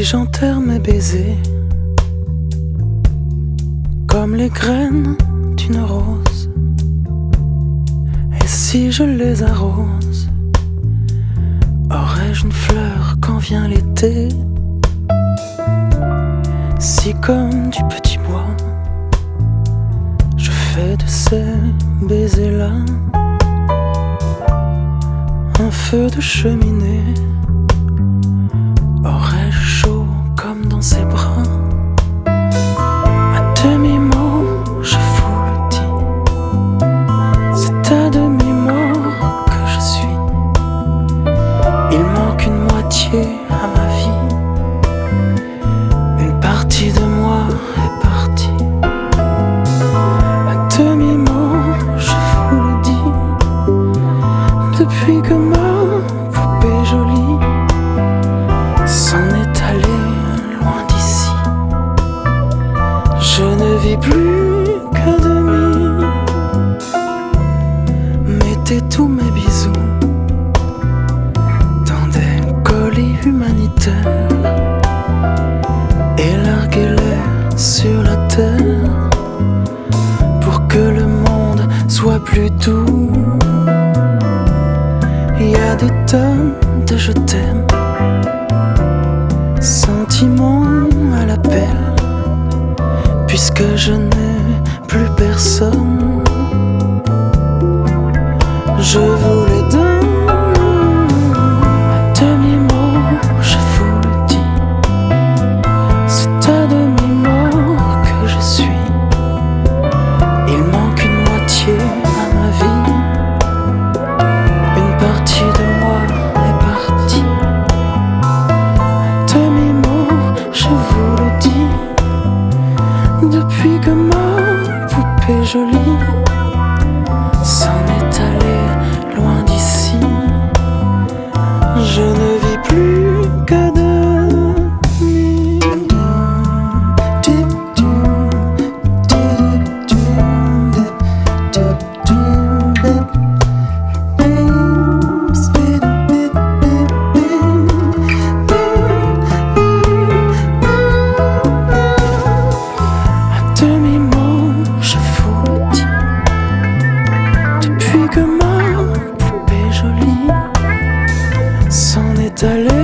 j'enterre mes baisers comme les graines d'une rose, et si je les arrose, aurais-je une fleur quand vient l'été? Si comme du petit bois, je fais de ces baisers-là un feu de cheminée, aurais-je chaud comme dans ses bras? À demi-mot, je vous le dis, c'est à demi-mot que je suis. Il manque une moitié à ma vie, une partie de moi est partie. À demi-mot, je vous le dis, depuis que ma poupée jolie s'en est allée loin d'ici. Je ne vis plus qu'à demi. Mettez tous mes bisous dans des colis humanitaires et larguez-les sur la terre pour que le monde soit plus doux. Il y a des tonnes de je t'aime, sentiments à l'appel, puisque je n'ai plus personne, je vous les donne. À demi-mot, je vous le dis, c'est à demi-mot que je suis. Il manque une moitié à ma vie, une partie de moi est partie. À demi-mot, je vous le dis, depuis que ma poupée jolie s'en est allée loin d'ici. Je ne vis plus qu'à demi. S'en est allé